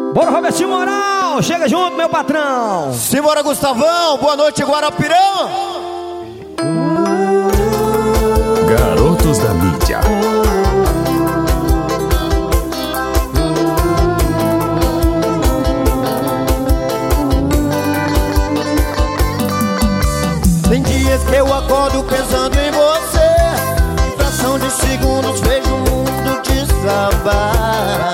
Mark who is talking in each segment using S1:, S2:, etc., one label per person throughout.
S1: Bora, Robertinho Moral, chega junto, meu patrão.
S2: Simbora, Gustavão, boa noite, Guarapirão.
S3: Garotos da mídia.
S2: Tem dias que eu acordo pensando em você. Em fração de segundos vejo o mundo desabar.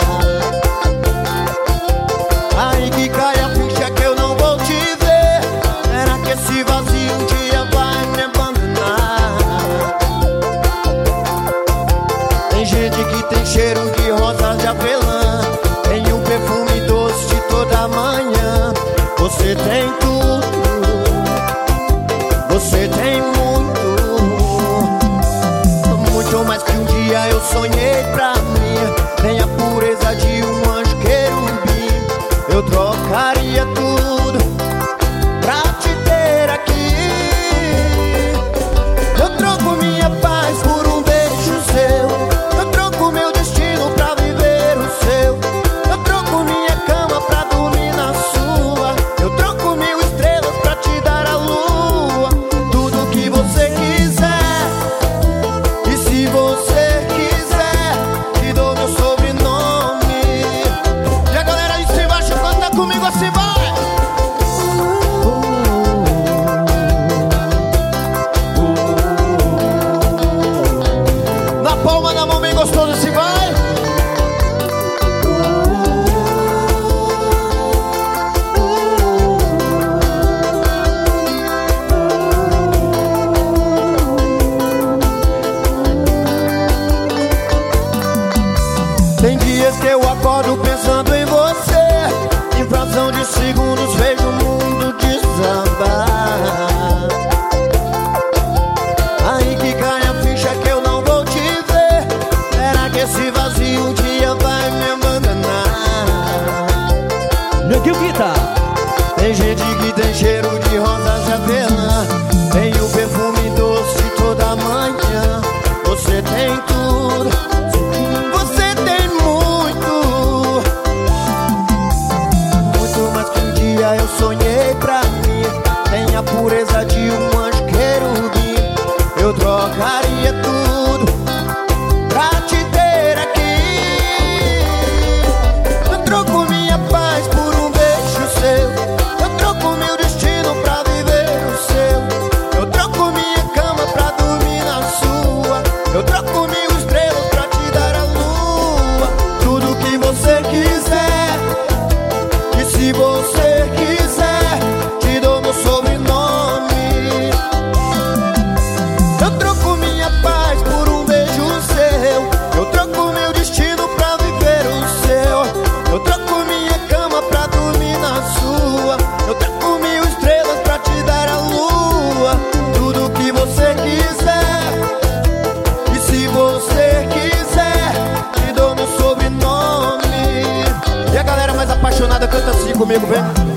S2: Aí que cai a ficha que eu não vou te ver. Será que esse vazio um dia vai me abandonar? Tem gente que tem cheiro de rosas de avelã, tem o perfume doce de toda manhã. Você tem tudo, você tem muito mais que um dia eu sonhei pra mim. Tem a pureza de um anjo querubim. Eu trocaria tudo pra te ter aqui. Eu troco minha paz por um beijo seu. Eu troco meu destino pra viver o seu. Eu troco minha cama pra dormir na sua. Eu troco 1000 estrelas pra te dar a lua. Tudo que você quiser. E se você quiser, te dou meu sobrenome. E a galera de cima embaixo canta comigo assim, vai! Na palma da mão bem gostoso assim, vai! Tem dias que eu acordo pensando em você. Em fração de segundos vejo o mundo desabar. Aí que cai a ficha que eu não vou te ver. Será que esse vazio um dia vai me abandonar?
S1: Neguinho Guita.
S2: Tem gente que tem cheiro de rosas de avelã, tem o perfume doce de toda manhã. Você tem tudo, você tem muito, muito mais que um dia eu sonhei pra mim. Tem a pureza de um anjo querubim. Eu trocaria tudo pra te ter aqui. Eu troco minha paz por um beijo seu. Eu troco meu destino pra viver o seu. Eu troco minha cama pra dormir na sua. Eu troco 1000 estrelas pra te dar a lua. Tudo que você quiser. E se você quiser, te dou meu sobrenome. Eu troco minha paz por um beijo seu. Eu troco meu destino pra viver o seu. Eu troco minha cama pra dormir na sua. Eu troco 1000 estrelas pra te dar a lua. Tudo que você quiser. E se você quiser, te dou meu sobrenome. E a galera mais apaixonada canta assim comigo, vem.